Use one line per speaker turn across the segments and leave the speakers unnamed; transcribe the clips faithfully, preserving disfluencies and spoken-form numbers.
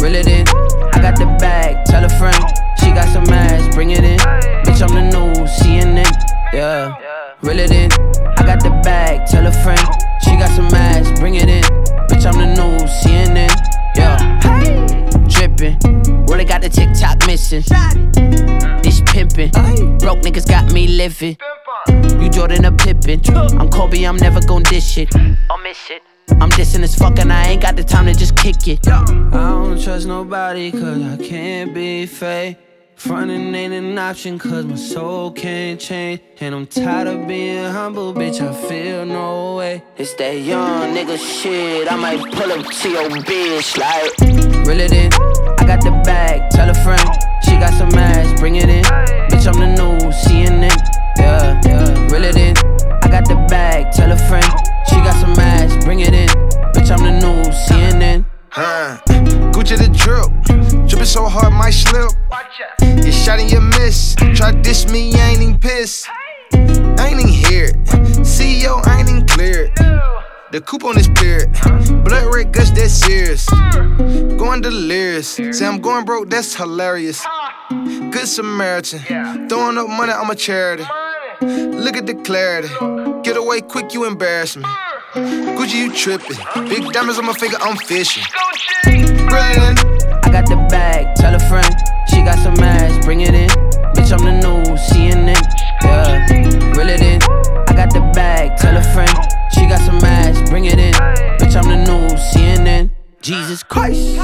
Reel it in. I got the bag, tell a friend. She got some ass, bring it in. Bitch, I'm the new C N N. Yeah, reel it in. I got the bag, tell a friend. She got some ass, bring it in. Bitch, I'm the new C N N. Yeah, drippin'. Really got the TikTok missing. This pimpin'. Broke niggas got me living. You Jordan or Pippin. I'm Kobe, I'm never gon' dish it. I'll miss it. I'm dissing as fuck and I ain't got the time to just kick it. I don't trust nobody cause I can't be fake. Frontin' ain't an option cause my soul can't change. And I'm tired of being humble, bitch, I feel no way. It's that young nigga shit, I might pull up to your bitch like. Reel it in, I got the bag, tell a friend. She got some ass, bring it in. Bitch, I'm the new C N N. Yeah, yeah, reel it in. I got the bag, tell a friend. She got some ass, bring it in. Bitch, I'm the new C N N.
Huh, Gucci the drip, drippin' so hard might slip. You shot and you miss, try to diss me, I ain't even pissed. I ain't even hear it, C E O, I ain't even clear it. The coupe on this period, blood red gush, that's serious. Going delirious, say I'm going broke, that's hilarious. Good Samaritan, throwing up money, I'm a charity. Look at the clarity, get away quick, you embarrass me. Gucci, you trippin', big diamonds on my finger, I'm fishing. Brilliant.
I got the bag, tell a friend. She got some ass, bring it in. Bitch, I'm the new C N N. Yeah, reel it in. I got the bag, tell a friend. She got some ass, bring it in. Bitch, I'm the new C N N. Jesus Christ,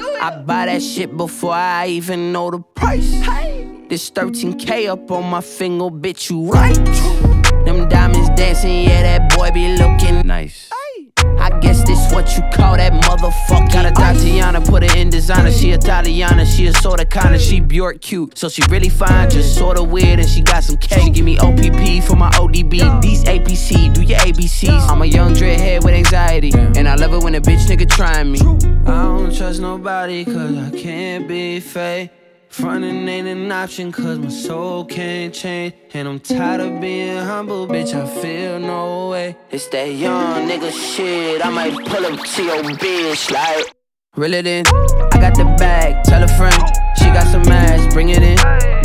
I buy that shit before I even know the price. This thirteen K up on my finger, bitch, you right? Them diamonds dancing, yeah, that boy be looking nice. I guess this what you call that motherfucker. Got a Tatiana, put her in designer. She Italiana, she a sorta kinda. She Bjork cute, so she really fine, just sorta weird. And she got some cake. She give me O P P for my O D B. These A P C, do your A B Cs. I'm a young dreadhead with anxiety, and I love it when a bitch nigga trying me. I don't trust nobody cause I can't be fake. Frontin' ain't an option cause my soul can't change. And I'm tired of being humble, bitch, I feel no way. It's that young nigga shit, I might pull up to your bitch like. Reel it in, I got the bag, tell a friend. She got some ass, bring it in.